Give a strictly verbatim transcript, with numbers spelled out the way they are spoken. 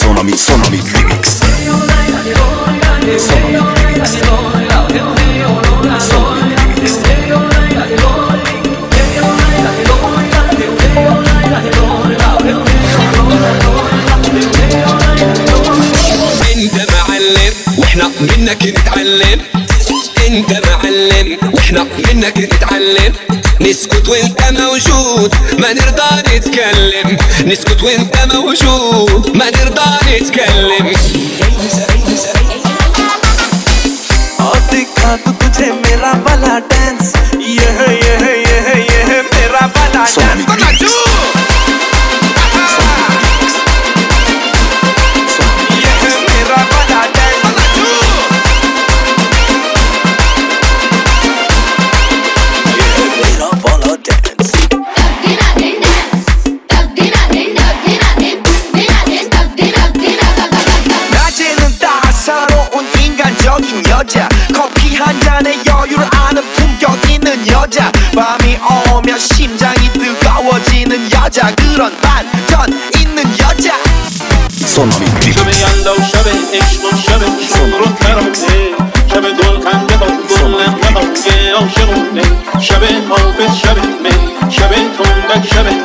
Sonami, Sonami Lyrics. Sonami Lyrics. Sonami Lyrics. انت معلم واحنا منك نتعلم، انت معلم واحنا منك نتعلم. نسكت وانت موجود ما نرضى نتكلم، نسكت وانت موجود ما نرضى نتكلم. दिखा तू तुझे मेरा वाला डांस, ये है ये है ये है ये है मेरा वाला डांस। ये है मेरा वाला डांस, ये है मेरा वाला डांस। 낮에는 따사로운 인간적인 여자, 커피 한 잔에 여유를 아는 품격 있는 여자, 밤이 오면 심장이 뜨거워지는 여자, 그런 반전 있는 여자. Sonami Lyrics. شبه یلدا و شبه عشق و شبه شور و ترانه، شبه گل خنده با گل لبا که عاشقونه، شبه حافظ شبه می، شبه تندک شبه